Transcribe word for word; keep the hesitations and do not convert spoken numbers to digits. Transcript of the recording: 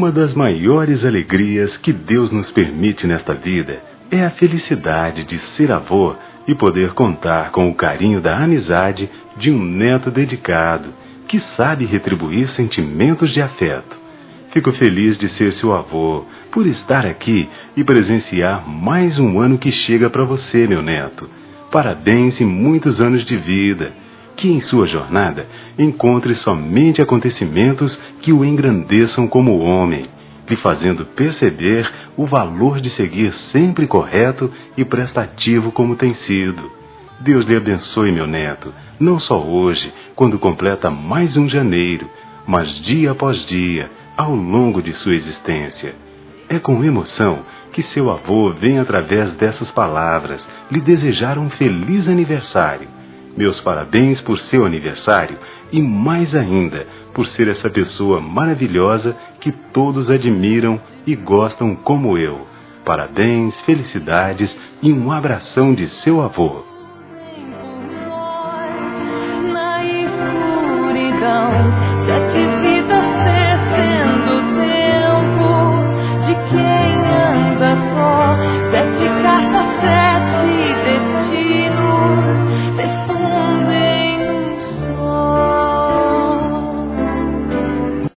Uma das maiores alegrias que Deus nos permite nesta vida é a felicidade de ser avô e poder contar com o carinho da amizade de um neto dedicado, que sabe retribuir sentimentos de afeto. Fico feliz de ser seu avô, por estar aqui e presenciar mais um ano que chega para você, meu neto. Parabéns e muitos anos de vida. Que em sua jornada encontre somente acontecimentos que o engrandeçam como homem, lhe fazendo perceber o valor de seguir sempre correto e prestativo como tem sido. Deus lhe abençoe, meu neto, não só hoje, quando completa mais um janeiro, mas dia após dia, ao longo de sua existência. É com emoção que seu avô vem, através dessas palavras, lhe desejar um feliz aniversário. Meus parabéns por seu aniversário e, mais ainda, por ser essa pessoa maravilhosa que todos admiram e gostam como eu. Parabéns, felicidades e um abração de seu avô.